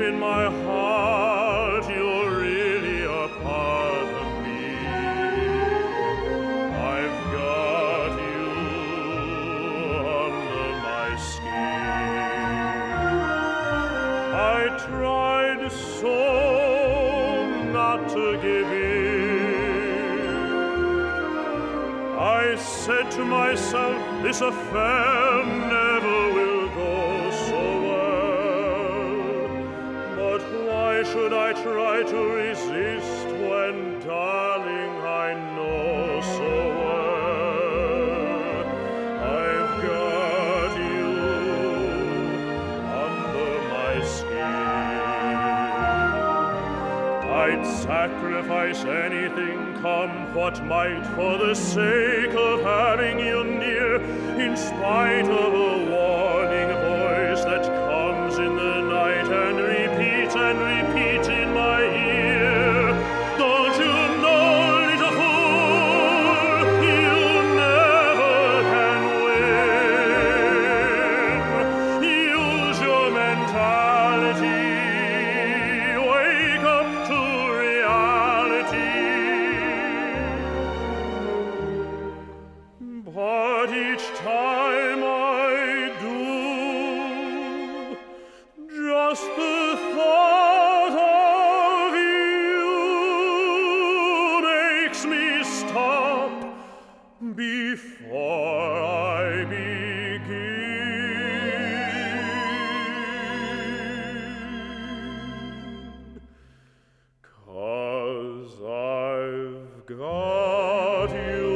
in my heart you're really a part of me. I've got you under my skin. I tried so not to give in. I said to myself, this affair never will go so well. But why should I try to resist when, darling, I know so well I've got you under my skin? I'd sacrifice anything, come what might, for the sake of having you near, in spite of a warning voice that comes in the night and repeats in my ear. Don't you know, little fool, you never can win. Use your mentality, wake up to reality. But each time I do, just the thought of you makes me stop before I begin. 'Cause I've got you